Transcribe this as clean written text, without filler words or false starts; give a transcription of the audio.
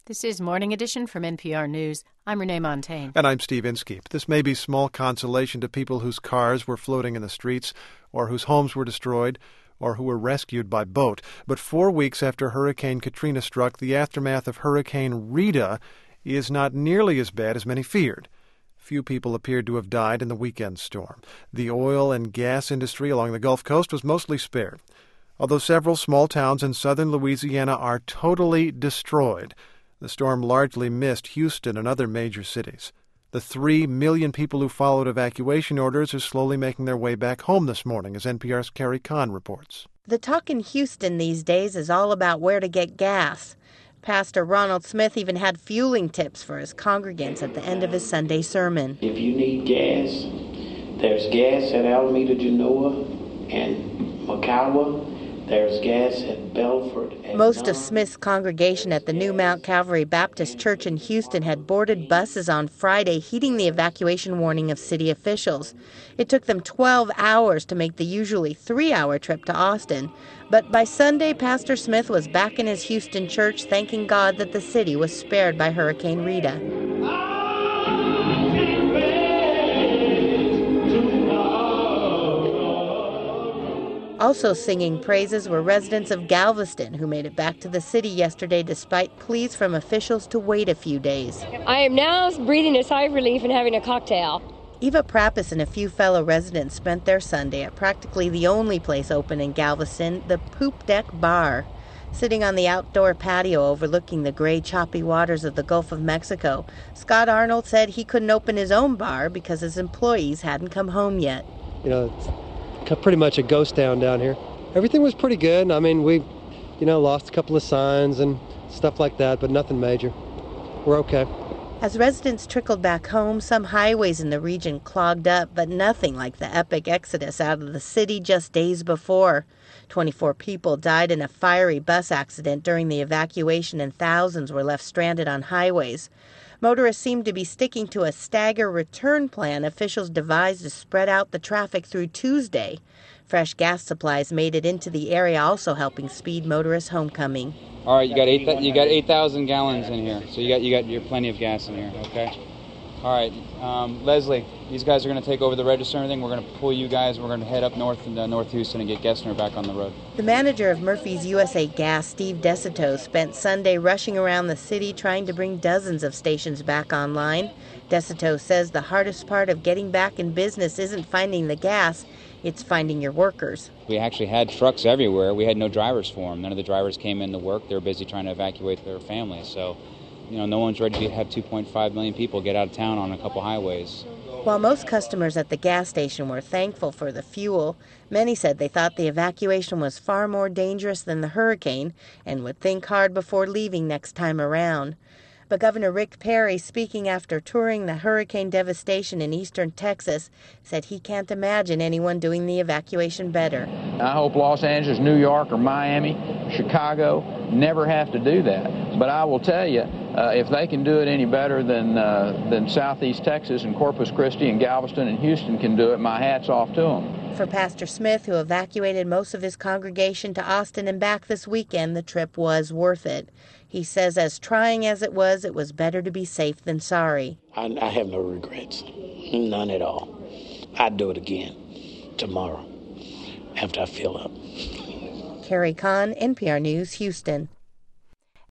This is Morning Edition from NPR News. I'm Renee Montaigne. And I'm Steve Inskeep. This may be small consolation to people whose cars were floating in the streets, or whose homes were destroyed, or who were rescued by boat. But 4 weeks after Hurricane Katrina struck, the aftermath of Hurricane Rita is not nearly as bad as many feared. Few people appeared to have died in the weekend storm. The oil and gas industry along the Gulf Coast was mostly spared, although several small towns in southern Louisiana are totally destroyed. The storm largely missed Houston and other major cities. The 3 million people who followed evacuation orders are slowly making their way back home this morning, as NPR's Carrie Kahn reports. The talk in Houston these days is all about where to get gas. Pastor Ronald Smith even had fueling tips for his congregants at the end of his Sunday sermon. If you need gas, there's gas at Alameda, Genoa, and Makawa. There's gas at Belford. Most of Smith's congregation at the New Mount Calvary Baptist Church in Houston had boarded buses on Friday, heeding the evacuation warning of city officials. It took them 12 hours to make the usually 3-hour trip to Austin. But by Sunday, Pastor Smith was back in his Houston church, thanking God that the city was spared by Hurricane Rita. Also singing praises were residents of Galveston, who made it back to the city yesterday despite pleas from officials to wait a few days. I am now breathing a sigh of relief and having a cocktail. Eva Prappis and a few fellow residents spent their Sunday at practically the only place open in Galveston, the Poop Deck Bar. Sitting on the outdoor patio overlooking the gray, choppy waters of the Gulf of Mexico, Scott Arnold said he couldn't open his own bar because his employees hadn't come home yet. It's pretty much a ghost town down here. Everything was pretty good. I mean, we, lost a couple of signs and stuff like that, but nothing major. We're okay. As residents trickled back home, some highways in the region clogged up, but nothing like the epic exodus out of the city just days before. 24 people died in a fiery bus accident during the evacuation, and thousands were left stranded on highways. Motorists seem to be sticking to a stagger return plan officials devised to spread out the traffic through Tuesday. Fresh gas supplies made it into the area, also helping speed motorists' homecoming. All right, you got 8,000 gallons in here, so you're plenty of gas in here. Okay. All right, Leslie, these guys are going to take over the register and everything. We're going to pull you guys. We're going to head up north into North Houston and get Gessner back on the road. The manager of Murphy's USA Gas, Steve Desito, spent Sunday rushing around the city trying to bring dozens of stations back online. Desito says the hardest part of getting back in business isn't finding the gas, it's finding your workers. We actually had trucks everywhere. We had no drivers for them. None of the drivers came in to work. They were busy trying to evacuate their families. So, no one's ready to have 2.5 million people get out of town on a couple highways. While most customers at the gas station were thankful for the fuel, many said they thought the evacuation was far more dangerous than the hurricane and would think hard before leaving next time around. But Governor Rick Perry, speaking after touring the hurricane devastation in eastern Texas, said he can't imagine anyone doing the evacuation better. I hope Los Angeles, New York, or Miami, Chicago never have to do that. But I will tell you, if they can do it any better than Southeast Texas and Corpus Christi and Galveston and Houston can do it, my hat's off to them. For Pastor Smith, who evacuated most of his congregation to Austin and back this weekend, the trip was worth it. He says as trying as it was better to be safe than sorry. I have no regrets, none at all. I'd do it again tomorrow after I fill up. Carrie Kahn, NPR News, Houston.